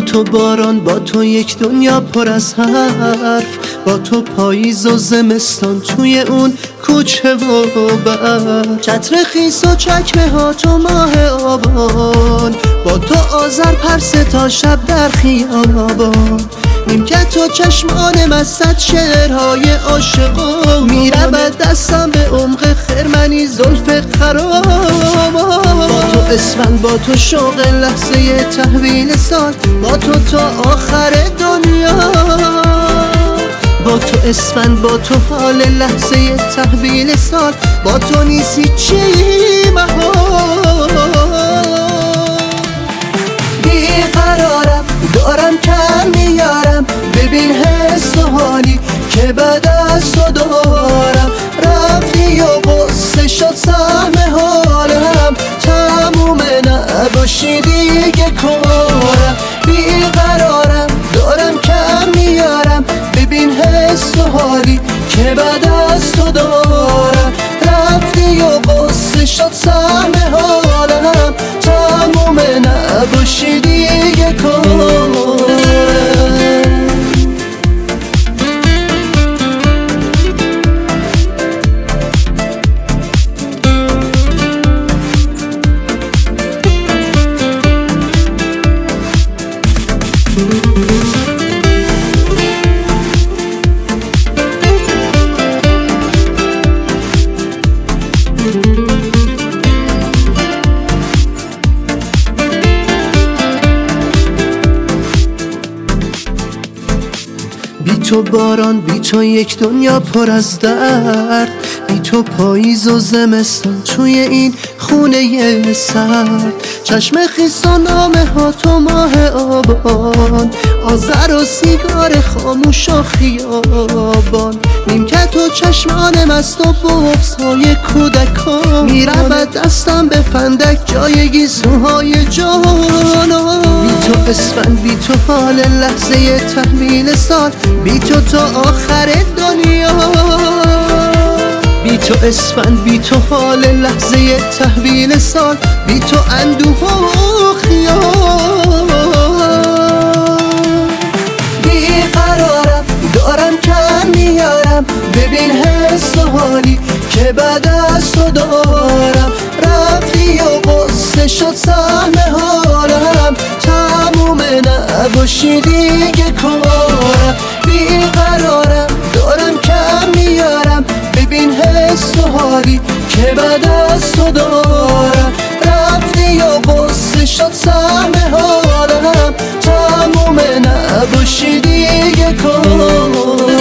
تو باران، با تو یک دنیا پر از حرف، با تو پاییز و زمستان توی اون کوچه و بر، چتر خیس و چکمه ها تو ماه آبان، با تو آذر پرسه تا شب در خیابان، نیمکت و چشمان مستت شعرهای عاشقان، میرود دستم به عمق خرمنی زلف خرام، با تو اسفند، با تو شوق لحظه تحویل سال، با تو تا آخر دنیا، با تو اسفند، با تو حال لحظه تحویل سال، با تو نیستی چی مهار، بیقرارم دارم کم میارم، ببین حس و حالی که بعد از تو دارم، رفتی و قصه شد سهم حالم، تمومه نباشی دیگه کارم، بیقرارم دارم کم میارم، ببین حس و حالی که بعد از تو دارم، رفتی و قصه شد سهم حالم، تمومه نباشی دیگه کارم. بی تو باران، بی تو یک دنیا پر از درد، بی تو پاییز و زمستان توی این خونه سرد، چشم خیس و نامه ها تو ماه آبان، آذر و سیگار خاموش و خیابان، نیمکت و چشمان مست و بغض های کودکان، میرود دستم به فندک جای گیسوهای جانان، بی تو اسفند، بی تو حال لحظه تحویل سال، بی تو تا آخر دنیا، بی تو اسفند، بی تو حال لحظه تحویل سال، بی تو اندوه و خیال، بیقرارم دارم کم میارم، ببین حس و حالی که بعد از تو دارم، رفتی و قصه شد سهم حالم، تمومه نباشی دیگه کارم، بیقرارم دارم کم میارم، ببین حس و حالی که بعد از تو دارم، رفتی و قصه شد سهم حالم، تمومه نباشی دیگه کارم.